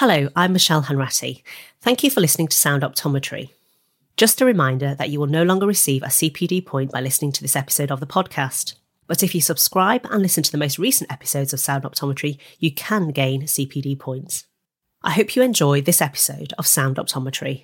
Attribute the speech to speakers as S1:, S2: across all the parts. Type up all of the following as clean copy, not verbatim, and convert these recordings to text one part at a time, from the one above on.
S1: Hello, I'm Michelle Hanratty. Thank you for listening to Sound Optometry. Just a reminder that you will no longer receive a CPD point by listening to this episode of the podcast. But if you subscribe and listen to the most recent episodes of Sound Optometry, you can gain CPD points. I hope you enjoy this episode of Sound Optometry.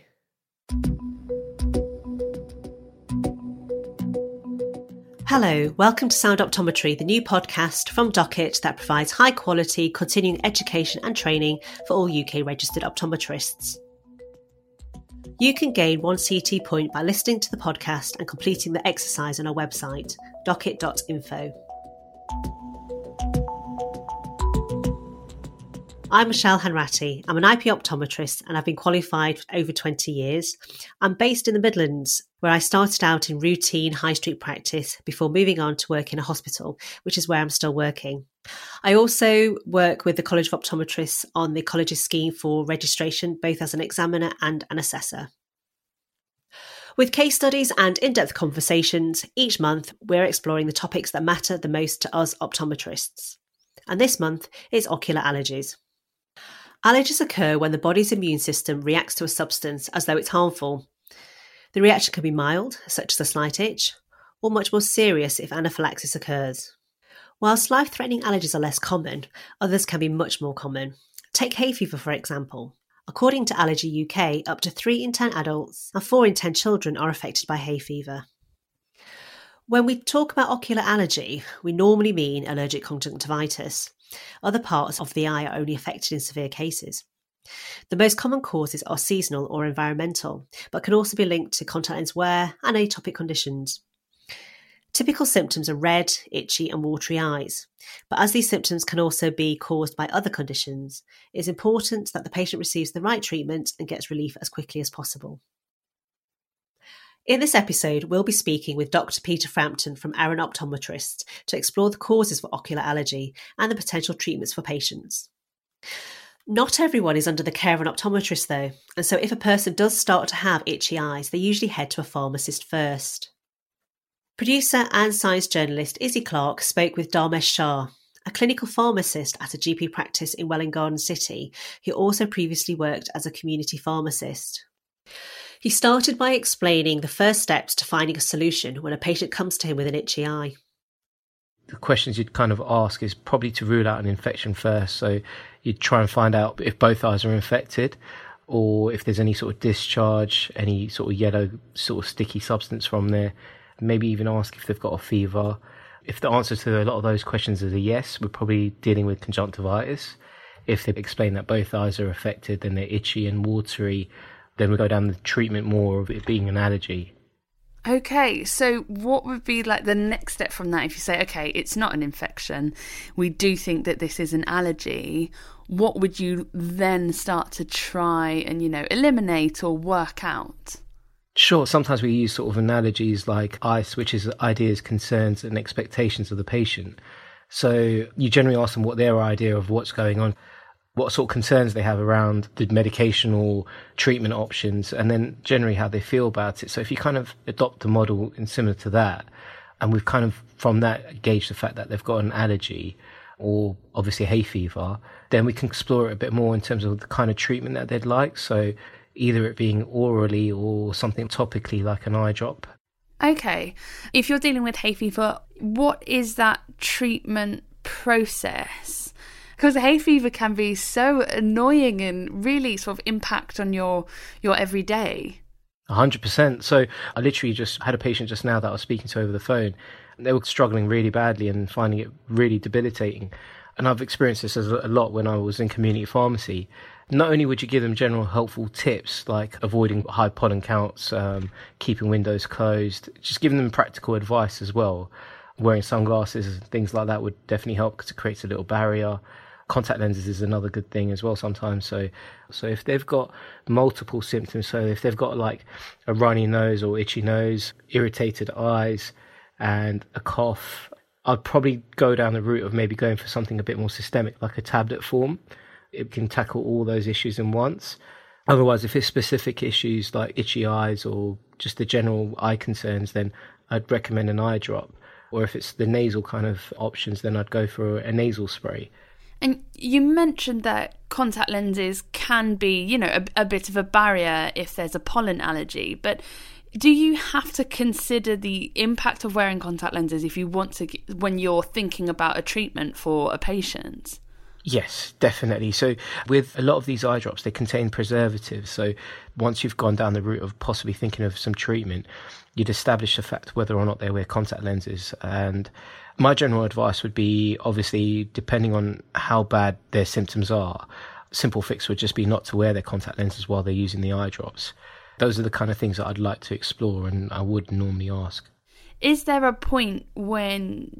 S1: Hello, welcome to Sound Optometry, the new podcast from Docket that provides high quality continuing education and training for all UK registered optometrists. You can gain one CT point by listening to the podcast and completing the exercise on our website, docket.info. I'm Michelle Hanratty. I'm an IP optometrist and I've been qualified for over 20 years. I'm based in the Midlands, where I started out in routine high street practice before moving on to work in a hospital, which is where I'm still working. I also work with the College of Optometrists on the college's scheme for registration, both as an examiner and an assessor. With case studies and in-depth conversations, each month we're exploring the topics that matter the most to us optometrists. And this month is ocular allergies. Allergies occur when the body's immune system reacts to a substance as though it's harmful. The reaction can be mild, such as a slight itch, or much more serious if anaphylaxis occurs. Whilst life-threatening allergies are less common, others can be much more common. Take hay fever, for example. According to Allergy UK, up to 3 in 10 adults and 4 in 10 children are affected by hay fever. When we talk about ocular allergy, we normally mean allergic conjunctivitis. Other parts of the eye are only affected in severe cases. The most common causes are seasonal or environmental, but can also be linked to contact lens wear and atopic conditions. Typical symptoms are red, itchy and watery eyes, but as these symptoms can also be caused by other conditions, it is important that the patient receives the right treatment and gets relief as quickly as possible. In this episode, we'll be speaking with Dr. Peter Frampton from Arran Optometrists to explore the causes for ocular allergy and the potential treatments for patients. Not everyone is under the care of an optometrist though, and so if a person does start to have itchy eyes, they usually head to a pharmacist first. Producer and science journalist Izzy Clark spoke with Dharmesh Shah, a clinical pharmacist at a GP practice in Welwyn Garden City, who also previously worked as a community pharmacist. He started by explaining the first steps to finding a solution when a patient comes to him with an itchy eye.
S2: The questions you'd kind of ask is probably to rule out an infection first. So you'd try and find out if both eyes are infected or if there's any sort of discharge, any sort of yellow sort of sticky substance from there. Maybe even ask if they've got a fever. If the answer to a lot of those questions is a yes, we're probably dealing with conjunctivitis. If they explain that both eyes are affected, then they're itchy and watery, then we go down the treatment more of it being an allergy.
S3: Okay, so what would be like the next step from that if you say, okay, it's not an infection, we do think that this is an allergy, what would you then start to try and, eliminate or work out?
S2: Sure, sometimes we use sort of analogies like ICE, which is ideas, concerns and expectations of the patient. So you generally ask them what their idea of what's going on, what sort of concerns they have around the medication or treatment options, and then generally how they feel about it. So if you kind of adopt a model similar to that, and we've kind of from that gauged the fact that they've got an allergy or obviously hay fever, then we can explore it a bit more in terms of the kind of treatment that they'd like. So either it being orally or something topically like an eye drop.
S3: Okay, if you're dealing with hay fever, what is that treatment process? Because hay fever can be so annoying and really sort of impact on your everyday.
S2: 100%. So I literally just had a patient just now that I was speaking to over the phone. They were struggling really badly and finding it really debilitating. And I've experienced this a lot when I was in community pharmacy. Not only would you give them general helpful tips like avoiding high pollen counts, keeping windows closed, just giving them practical advice as well. Wearing sunglasses and things like that would definitely help because it creates a little barrier. Contact lenses is another good thing as well sometimes. So if they've got multiple symptoms, so if they've got like a runny nose or itchy nose, irritated eyes and a cough, I'd probably go down the route of maybe going for something a bit more systemic, like a tablet form. It can tackle all those issues in once. Otherwise, if it's specific issues like itchy eyes or just the general eye concerns, then I'd recommend an eye drop. Or if it's the nasal kind of options, then I'd go for a nasal spray.
S3: And you mentioned that contact lenses can be, you know, a bit of a barrier if there's a pollen allergy, but do you have to consider the impact of wearing contact lenses if you want to, when you're thinking about a treatment for a patient?
S2: Yes, definitely. So with a lot of these eye drops, they contain preservatives. So once you've gone down the route of possibly thinking of some treatment, you'd establish the fact whether or not they wear contact lenses. And my general advice would be, obviously, depending on how bad their symptoms are, simple fix would just be not to wear their contact lenses while they're using the eye drops. Those are the kind of things that I'd like to explore and I would normally ask.
S3: Is there a point when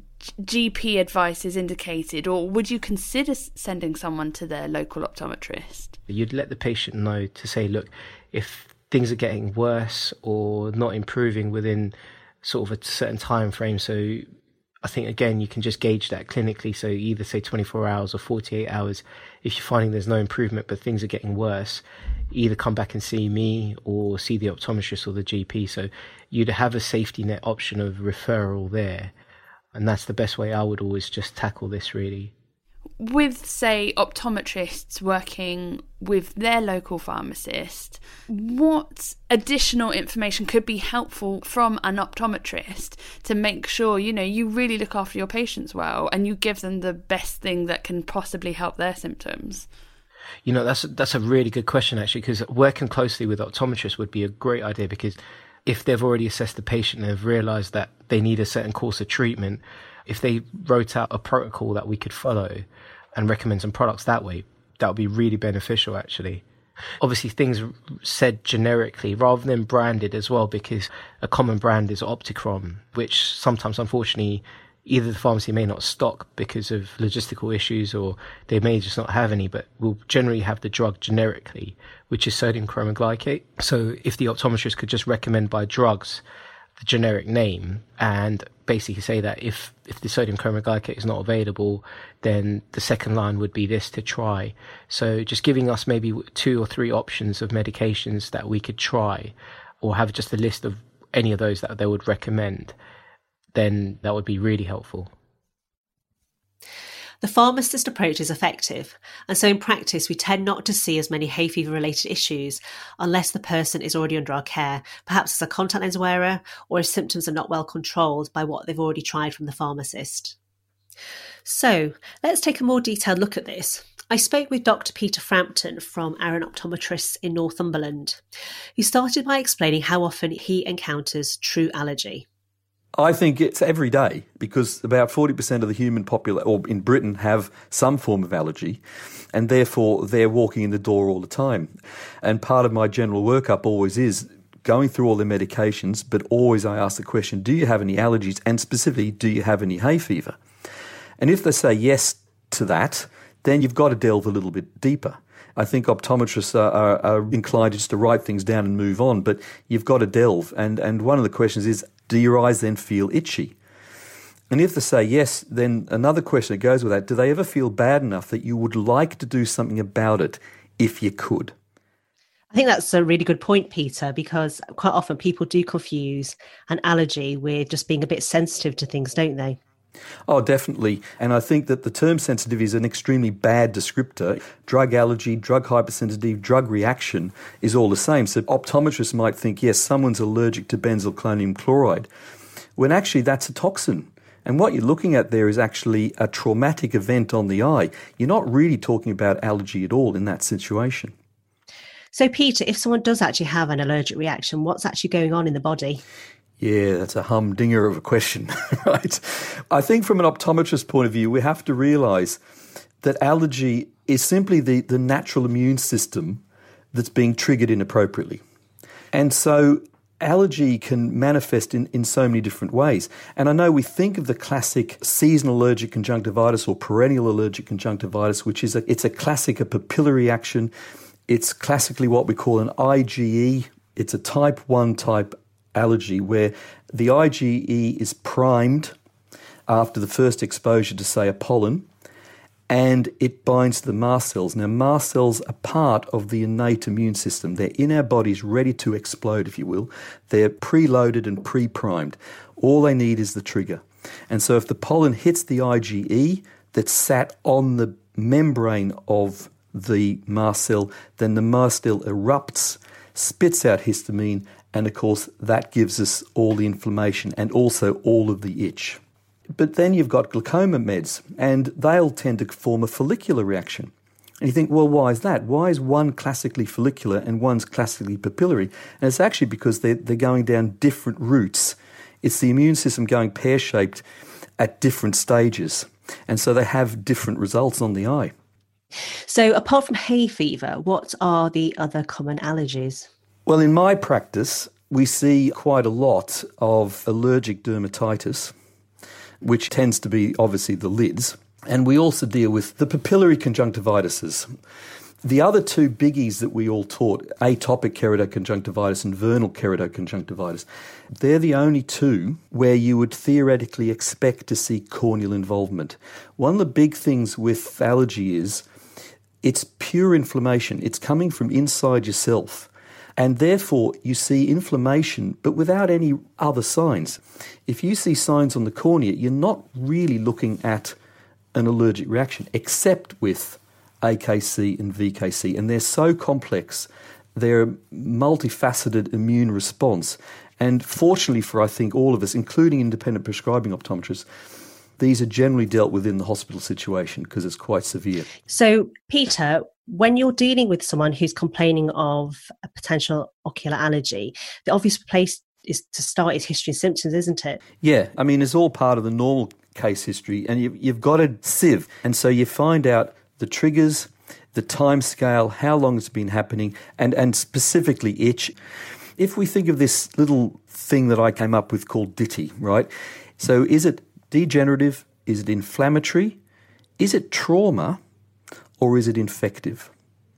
S3: GP advice is indicated, or would you consider sending someone to their local optometrist?
S2: You'd let the patient know to say, look, if things are getting worse or not improving within sort of a certain time frame, so I think, again, you can just gauge that clinically. So either say 24 hours or 48 hours. If you're finding there's no improvement but things are getting worse, either come back and see me or see the optometrist or the GP. So you'd have a safety net option of referral there. And that's the best way I would always just tackle this, really.
S3: With, say, optometrists working with their local pharmacist, what additional information could be helpful from an optometrist to make sure, you know, you really look after your patients well and you give them the best thing that can possibly help their symptoms?
S2: You know, that's a really good question, actually, because working closely with optometrists would be a great idea, because if they've already assessed the patient and they've realised that they need a certain course of treatment, if they wrote out a protocol that we could follow and recommend some products that way, that would be really beneficial, actually. Obviously, things said generically rather than branded as well, because a common brand is Opticron, which sometimes, unfortunately, either the pharmacy may not stock because of logistical issues or they may just not have any, but will generally have the drug generically, which is sodium chromoglycate. So if the optometrist could just recommend by drugs the generic name and basically say that if the sodium chromoglycate is not available, then the second line would be this to try. So just giving us maybe 2 or 3 options of medications that we could try, or have just a list of any of those that they would recommend, then that would be really helpful.
S1: The pharmacist approach is effective, and so in practice we tend not to see as many hay fever related issues unless the person is already under our care, perhaps as a contact lens wearer, or if symptoms are not well controlled by what they've already tried from the pharmacist. So let's take a more detailed look at this. I spoke with Dr. Peter Frampton from Arran Optometrists in Northumberland, who started by explaining how often he encounters true allergy.
S4: I think it's every day, because about 40% of the human population, or in Britain, have some form of allergy, and therefore they're walking in the door all the time. And part of my general workup always is going through all their medications, but always I ask the question, do you have any allergies? And specifically, do you have any hay fever? And if they say yes to that, then you've got to delve a little bit deeper. I think optometrists are inclined just to write things down and move on, but you've got to delve. And one of the questions is, do your eyes then feel itchy? And if they say yes, then another question that goes with that, do they ever feel bad enough that you would like to do something about it if you could?
S1: I think that's a really good point, Peter, because quite often people do confuse an allergy with just being a bit sensitive to things, don't they?
S4: Oh, definitely. And I think that the term sensitive is an extremely bad descriptor. Drug allergy, drug hypersensitivity, drug reaction is all the same. So optometrists might think, yes, someone's allergic to benzalkonium chloride, when actually that's a toxin. And what you're looking at there is actually a traumatic event on the eye. You're not really talking about allergy at all in that situation.
S1: So, Peter, if someone does actually have an allergic reaction, what's actually going on in the body?
S4: Yeah, that's a humdinger of a question, right? I think from an optometrist point of view, we have to realise that allergy is simply the natural immune system that's being triggered inappropriately. And so allergy can manifest in so many different ways. And I know we think of the classic seasonal allergic conjunctivitis or perennial allergic conjunctivitis, which is a papillary action. It's classically what we call an IgE. It's a type 1 type allergy where the IgE is primed after the first exposure to, say, a pollen, and it binds to the mast cells. Now, mast cells are part of the innate immune system. They're in our bodies ready to explode, if you will. They're preloaded and pre-primed. All they need is the trigger. And so if the pollen hits the IgE that's sat on the membrane of the mast cell, then the mast cell erupts, spits out histamine, and of course that gives us all the inflammation and also all of the itch. But then you've got glaucoma meds, and they'll tend to form a follicular reaction. And you think, well, why is that? Why is one classically follicular and one's classically papillary? And it's actually because they're going down different routes. It's the immune system going pear-shaped at different stages. And so they have different results on the eye.
S1: So apart from hay fever, what are the other common allergies?
S4: Well, in my practice, we see quite a lot of allergic dermatitis, which tends to be obviously the lids. And we also deal with the papillary conjunctivitis. The other two biggies that we all taught, atopic keratoconjunctivitis and vernal keratoconjunctivitis, they're the only two where you would theoretically expect to see corneal involvement. One of the big things with allergy is it's pure inflammation. It's coming from inside yourself. And therefore, you see inflammation, but without any other signs. If you see signs on the cornea, you're not really looking at an allergic reaction, except with AKC and VKC. And they're so complex, they're a multifaceted immune response. And fortunately for, I think, all of us, including independent prescribing optometrists, these are generally dealt with in the hospital situation because it's quite severe.
S1: So, Peter, when you're dealing with someone who's complaining of a potential ocular allergy, the obvious place is to start is history and symptoms, isn't it?
S4: Yeah, I mean, it's all part of the normal case history, and you've got a sieve. And so you find out the triggers, the time scale, how long it's been happening, and specifically itch. If we think of this little thing that I came up with called DITI, right? So is it degenerative? Is it inflammatory? Is it trauma? Or is it infective?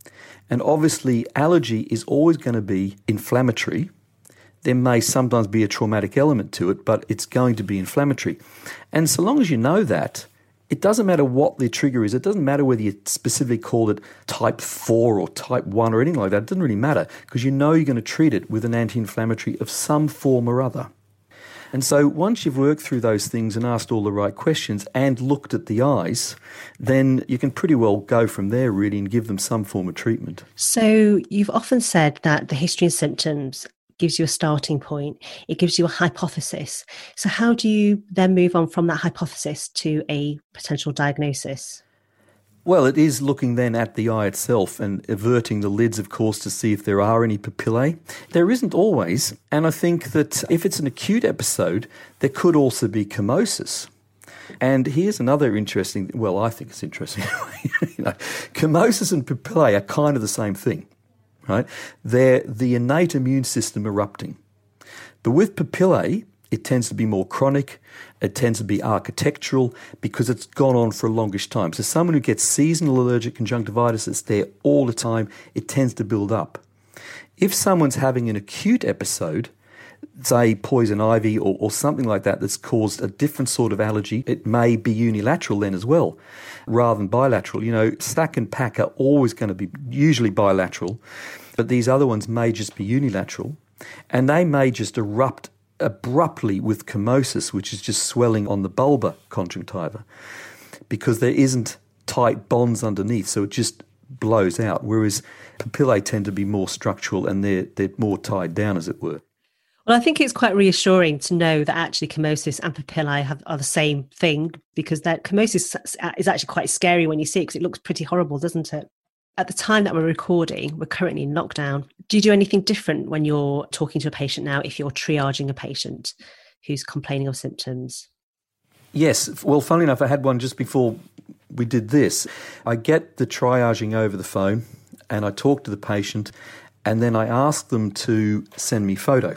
S4: And obviously, allergy is always going to be inflammatory. There may sometimes be a traumatic element to it, but it's going to be inflammatory. And so long as you know that, it doesn't matter what the trigger is. It doesn't matter whether you specifically call it type 4 or type 1 or anything like that. It doesn't really matter because you know you're going to treat it with an anti-inflammatory of some form or other. And so once you've worked through those things and asked all the right questions and looked at the eyes, then you can pretty well go from there really and give them some form of treatment.
S1: So you've often said that the history and symptoms gives you a starting point. It gives you a hypothesis. So how do you then move on from that hypothesis to a potential diagnosis?
S4: Well, it is looking then at the eye itself and averting the lids, of course, to see if there are any papillae. There isn't always, and I think that if it's an acute episode, there could also be chemosis. And here's another interesting, well, I think it's interesting. Chemosis and papillae are kind of the same thing, right? They're the innate immune system erupting. But with papillae, it tends to be more chronic, it tends to be architectural because it's gone on for a longish time. So someone who gets seasonal allergic conjunctivitis that's there all the time, it tends to build up. If someone's having an acute episode, say poison ivy or something like that that's caused a different sort of allergy, it may be unilateral then as well, rather than bilateral. You know, stack and pack are always going to be usually bilateral, but these other ones may just be unilateral, and they may just erupt abruptly with chemosis, which is just swelling on the bulbar conjunctiva, because there isn't tight bonds underneath, so it just blows out, whereas papillae tend to be more structural and they're more tied down, as it were.
S1: Well, I think it's quite reassuring to know that actually chemosis and papillae are the same thing, because that chemosis is actually quite scary when you see it, because it looks pretty horrible, doesn't it? At the time that we're recording, we're currently in lockdown. Do you do anything different when you're talking to a patient now, if you're triaging a patient who's complaining of symptoms?
S4: Yes. Well, funnily enough, I had one just before we did this. I get the triaging over the phone and I talk to the patient and then I ask them to send me photo.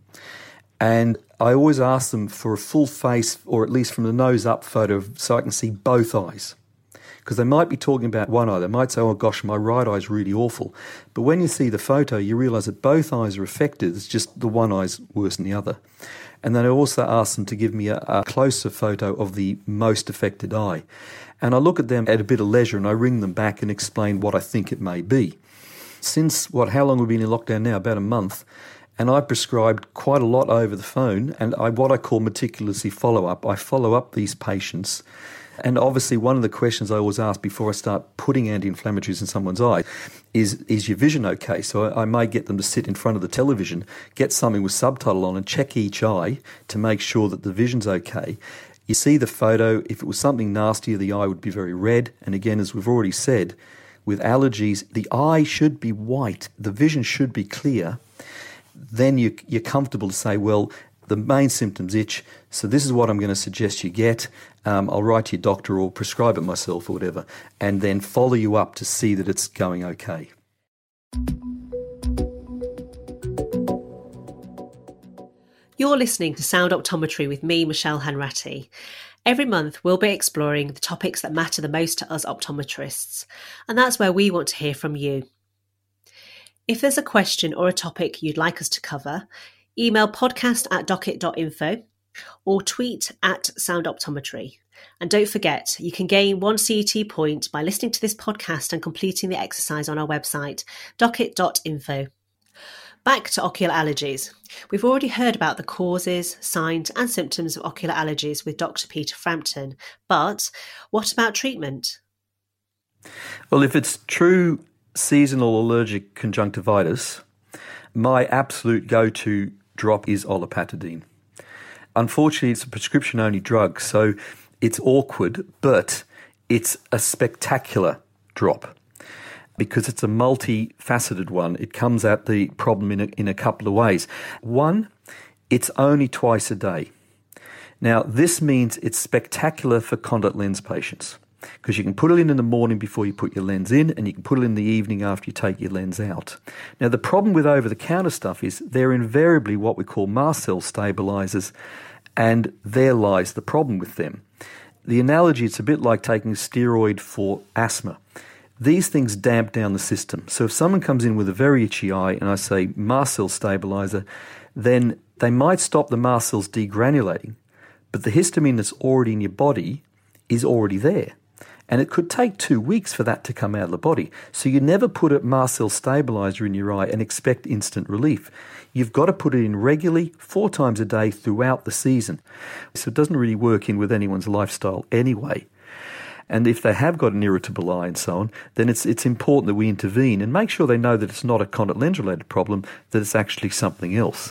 S4: And I always ask them for a full face, or at least from the nose up photo, so I can see both eyes. Because they might be talking about one eye. They might say, oh gosh, my right eye is really awful. But when you see the photo, you realise that both eyes are affected. It's just the one eye's worse than the other. And then I also ask them to give me a closer photo of the most affected eye. And I look at them at a bit of leisure and I ring them back and explain what I think it may be. Since, how long we've been in lockdown now? About a month. And I prescribed quite a lot over the phone, and what I call meticulously follow-up. I follow up these patients And obviously one of the questions I always ask before I start putting anti-inflammatories in someone's eye is your vision okay? So I may get them to sit in front of the television, get something with subtitle on and check each eye to make sure that the vision's okay. You see the photo, if it was something nastier, the eye would be very red. And again, as we've already said, with allergies, the eye should be white, the vision should be clear. Then you're comfortable to say, well, the main symptom's itch, so this is what I'm going to suggest you get. I'll write to your doctor or prescribe it myself or whatever, and then follow you up to see that it's going okay.
S1: You're listening to Sound Optometry with me, Michelle Hanratty. Every month, we'll be exploring the topics that matter the most to us optometrists, and that's where we want to hear from you. If there's a question or a topic you'd like us to cover, email podcast@docket.info or tweet @soundoptometry. And don't forget, you can gain 1 CET point by listening to this podcast and completing the exercise on our website, docket.info. Back to ocular allergies. We've already heard about the causes, signs and symptoms of ocular allergies with Dr. Peter Frampton, but what about treatment?
S4: Well, if it's true seasonal allergic conjunctivitis, my absolute go-to drop is olopatadine. Unfortunately, it's a prescription-only drug, so it's awkward, but it's a spectacular drop because it's a multifaceted one. It comes at the problem in a couple of ways. One, it's only twice a day. Now, this means it's spectacular for contact lens patients because you can put it in the morning before you put your lens in, and you can put it in the evening after you take your lens out. Now, the problem with over-the-counter stuff is they're invariably what we call mast cell stabilizers, and there lies the problem with them. The analogy, it's a bit like taking a steroid for asthma. These things damp down the system. So if someone comes in with a very itchy eye and I say mast cell stabilizer, then they might stop the mast cells degranulating, but the histamine that's already in your body is already there. And it could take 2 weeks for that to come out of the body. So you never put a mast cell stabilizer in your eye and expect instant relief. You've got to put it in regularly 4 times a day throughout the season. So it doesn't really work in with anyone's lifestyle anyway. And if they have got an irritable eye and so on, then it's important that we intervene and make sure they know that it's not a contact lens related problem, that it's actually something else.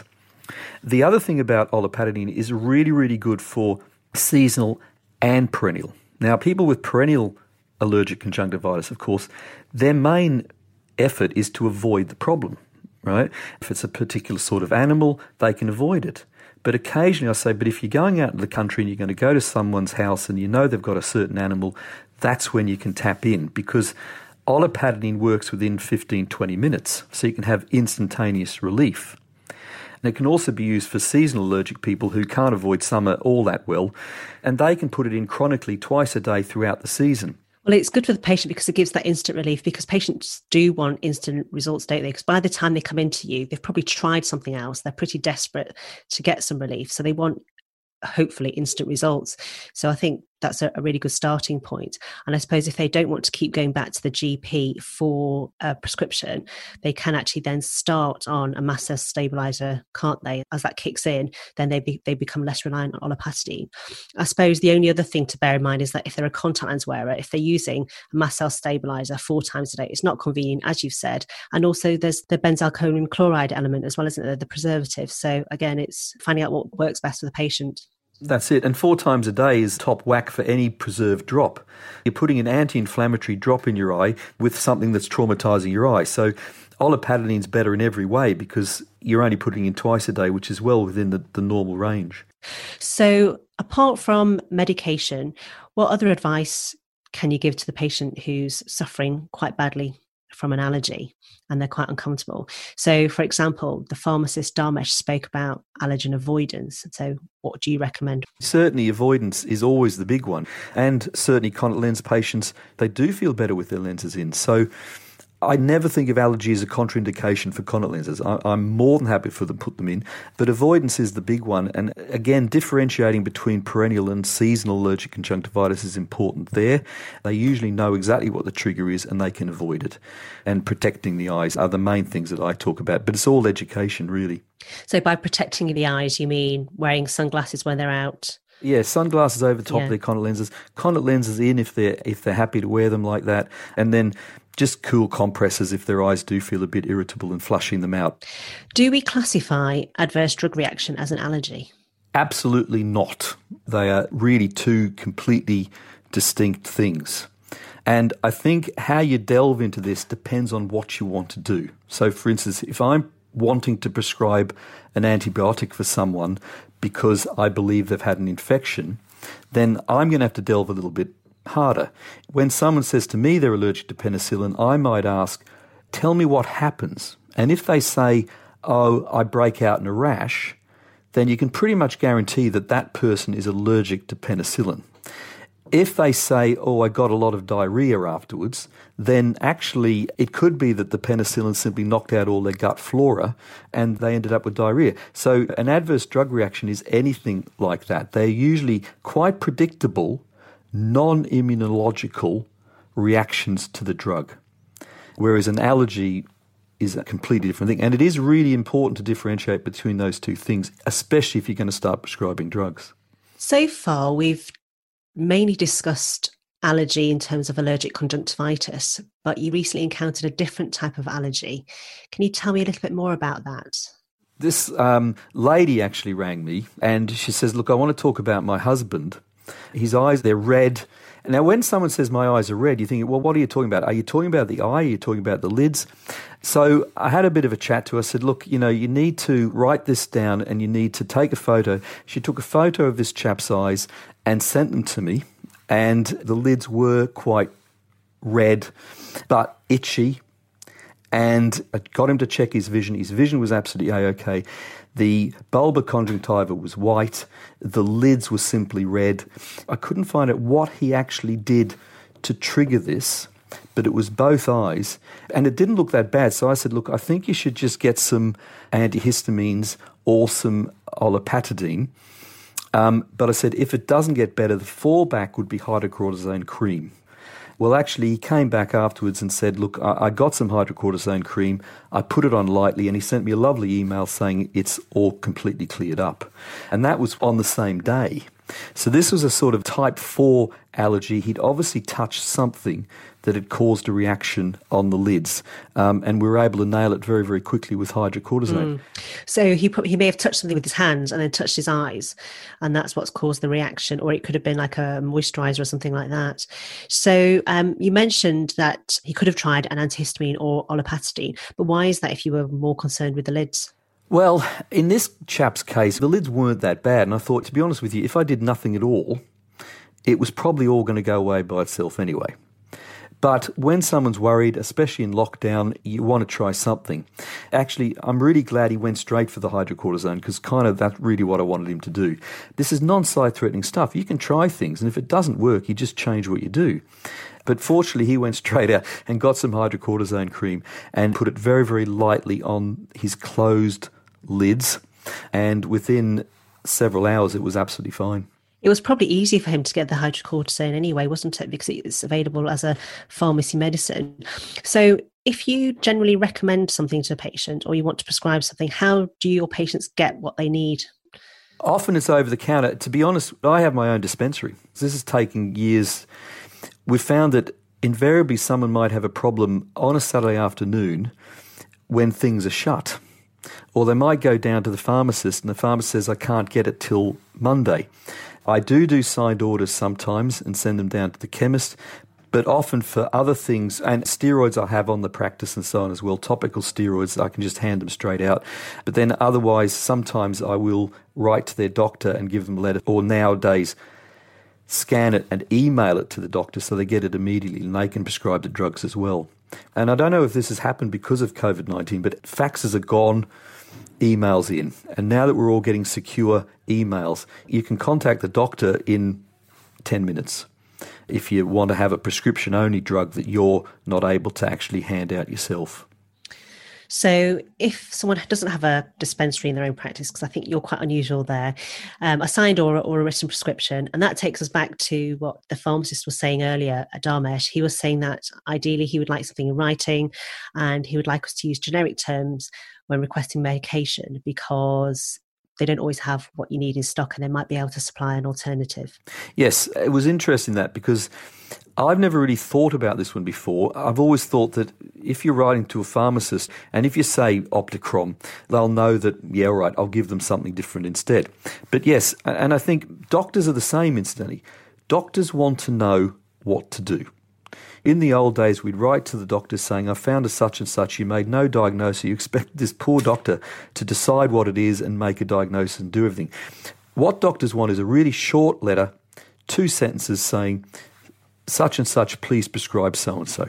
S4: The other thing about olopatadine is really, really good for seasonal and perennial. Now, people with perennial allergic conjunctivitis, of course, their main effort is to avoid the problem, right? If it's a particular sort of animal, they can avoid it. But occasionally I say, but if you're going out in the country and you're going to go to someone's house and you know they've got a certain animal, that's when you can tap in, because olopatadine works within 15-20 minutes, so you can have instantaneous relief. And it can also be used for seasonal allergic people who can't avoid summer all that well, and they can put it in chronically twice a day throughout the season.
S1: Well, it's good for the patient because it gives that instant relief, because patients do want instant results, don't they? Because by the time they come into you, they've probably tried something else. They're pretty desperate to get some relief. So they want, hopefully, instant results. So I think that's a really good starting point. And I suppose if they don't want to keep going back to the GP for a prescription, they can actually then start on a mast cell stabilizer, can't they? As that kicks in, then they become less reliant on olopatadine. I suppose the only other thing to bear in mind is that if they're a contact lens wearer, if they're using a mast cell stabilizer 4 times a day, it's not convenient, as you've said. And also there's the benzalkonium chloride element as well, isn't there? The preservative. So again, it's finding out what works best for the patient.
S4: That's it. And 4 times a day is top whack for any preserved drop. You're putting an anti-inflammatory drop in your eye with something that's traumatizing your eye. So olopatadine's better in every way because you're only putting in twice a day, which is well within the normal range.
S1: So apart from medication, what other advice can you give to the patient who's suffering quite badly from an allergy and they're quite uncomfortable? So, for example, the pharmacist Dharmesh spoke about allergen avoidance. So what do you recommend?
S4: Certainly avoidance is always the big one. And certainly contact lens patients, they do feel better with their lenses in. So I never think of allergy as a contraindication for contact lenses. I'm more than happy for them to put them in, but avoidance is the big one. And again, differentiating between perennial and seasonal allergic conjunctivitis is important there. They usually know exactly what the trigger is and they can avoid it. And protecting the eyes are the main things that I talk about, but it's all education really.
S1: So by protecting the eyes, you mean wearing sunglasses when they're out?
S4: Yeah, sunglasses over top
S1: Yeah.
S4: of their contact lenses. Contact lenses in if they're happy to wear them like that, and then just cool compresses if their eyes do feel a bit irritable and flushing them out.
S1: Do we classify adverse drug reaction as an allergy?
S4: Absolutely not. They are really two completely distinct things. And I think how you delve into this depends on what you want to do. So, for instance, if I'm wanting to prescribe an antibiotic for someone because I believe they've had an infection, then I'm going to have to delve a little bit harder. When someone says to me they're allergic to penicillin, I might ask, tell me what happens. And if they say, oh, I break out in a rash, then you can pretty much guarantee that that person is allergic to penicillin. If they say, oh, I got a lot of diarrhea afterwards, then actually it could be that the penicillin simply knocked out all their gut flora and they ended up with diarrhea. So an adverse drug reaction is anything like that. They're usually quite predictable, non-immunological reactions to the drug, whereas an allergy is a completely different thing. And it is really important to differentiate between those two things, especially if you're going to start prescribing drugs.
S1: So far, we've mainly discussed allergy in terms of allergic conjunctivitis, but you recently encountered a different type of allergy. Can you tell me a little bit more about that?
S4: This lady actually rang me and she says, look, I want to talk about my husband. His eyes, they're red. Now, when someone says my eyes are red, you think, well, what are you talking about? Are you talking about the eye? Are you talking about the lids? So I had a bit of a chat to her. I said, look, you need to write this down and you need to take a photo. She took a photo of this chap's eyes and sent them to me. And the lids were quite red, but itchy. And I got him to check his vision. His vision was absolutely A-OK. The bulbar conjunctiva was white. The lids were simply red. I couldn't find out what he actually did to trigger this, but it was both eyes. And it didn't look that bad. So I said, look, I think you should just get some antihistamines or some olopatadine. But I said, if it doesn't get better, the fallback would be hydrocortisone cream. Well, actually, he came back afterwards and said, look, I got some hydrocortisone cream, I put it on lightly, and he sent me a lovely email saying it's all completely cleared up. And that was on the same day. So this was a sort of type 4 allergy. He'd obviously touched something that had caused a reaction on the lids. And we were able to nail it very, very quickly with hydrocortisone.
S1: So he may have touched something with his hands and then touched his eyes, and that's what's caused the reaction, or it could have been like a moisturizer or something like that. So you mentioned that he could have tried an antihistamine or olopatadine, but why is that if you were more concerned with the lids?
S4: Well, in this chap's case, the lids weren't that bad. And I thought, to be honest with you, if I did nothing at all, it was probably all going to go away by itself anyway. But when someone's worried, especially in lockdown, you want to try something. Actually, I'm really glad he went straight for the hydrocortisone because kind of that's really what I wanted him to do. This is non-sight-threatening stuff. You can try things, and if it doesn't work, you just change what you do. But fortunately, he went straight out and got some hydrocortisone cream and put it very, very lightly on his closed lids. And within several hours, it was absolutely fine.
S1: It was probably easy for him to get the hydrocortisone anyway, wasn't it? Because it's available as a pharmacy medicine. So if you generally recommend something to a patient or you want to prescribe something, how do your patients get what they need?
S4: Often it's over the counter. To be honest, I have my own dispensary. This has taken years. We've found that invariably someone might have a problem on a Saturday afternoon when things are shut. Or they might go down to the pharmacist and the pharmacist says, I can't get it till Monday. I do signed orders sometimes and send them down to the chemist, but often for other things, and steroids I have on the practice and so on as well, topical steroids, I can just hand them straight out. But then otherwise, sometimes I will write to their doctor and give them a letter, or nowadays scan it and email it to the doctor so they get it immediately and they can prescribe the drugs as well. And I don't know if this has happened because of COVID-19, but faxes are gone, emails in. And now that we're all getting secure emails, you can contact the doctor in 10 minutes if you want to have a prescription-only drug that you're not able to actually hand out yourself.
S1: So if someone doesn't have a dispensary in their own practice, because I think you're quite unusual there, a signed or a written prescription, and that takes us back to what the pharmacist was saying earlier, Dharmesh. He was saying that ideally he would like something in writing and he would like us to use generic terms when requesting medication because they don't always have what you need in stock and they might be able to supply an alternative.
S4: Yes, it was interesting that because I've never really thought about this one before. I've always thought that if you're writing to a pharmacist and if you say Opticrom, they'll know that, yeah, all right, I'll give them something different instead. But yes, and I think doctors are the same, incidentally. Doctors want to know what to do. In the old days, we'd write to the doctor saying, I found a such and such, you made no diagnosis, you expect this poor doctor to decide what it is and make a diagnosis and do everything. What doctors want is a really short letter, 2 sentences saying, such and such, please prescribe so-and-so.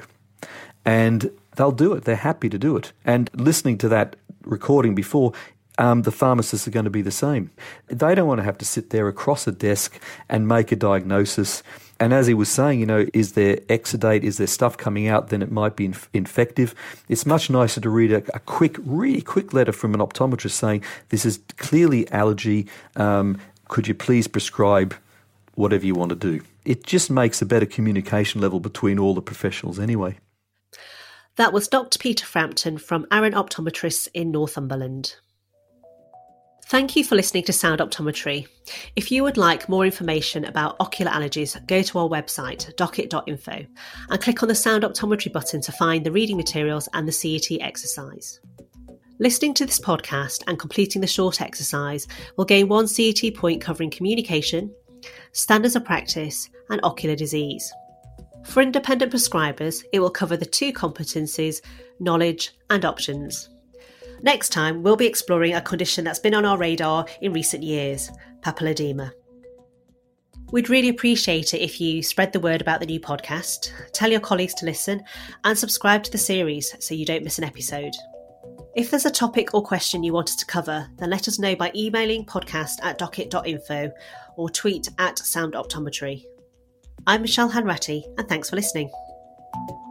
S4: And they'll do it. They're happy to do it. And listening to that recording before, the pharmacists are going to be the same. They don't want to have to sit there across a desk and make a diagnosis. And as he was saying, is there exudate, is there stuff coming out, then it might be infective. It's much nicer to read a really quick letter from an optometrist saying, this is clearly allergy, could you please prescribe whatever you want to do. It just makes a better communication level between all the professionals anyway.
S1: That was Dr. Peter Frampton from Arran Optometrists in Northumberland. Thank you for listening to Sound Optometry. If you would like more information about ocular allergies, go to our website, docket.info, and click on the Sound Optometry button to find the reading materials and the CET exercise. Listening to this podcast and completing the short exercise will gain 1 CET point covering communication, standards of practice, and ocular disease. For independent prescribers, it will cover the 2 competencies, knowledge and options. Next time, we'll be exploring a condition that's been on our radar in recent years, papilledema. We'd really appreciate it if you spread the word about the new podcast, tell your colleagues to listen, and subscribe to the series so you don't miss an episode. If there's a topic or question you want us to cover, then let us know by emailing podcast@docket.info or tweet @soundoptometry. I'm Michelle Hanratty, and thanks for listening.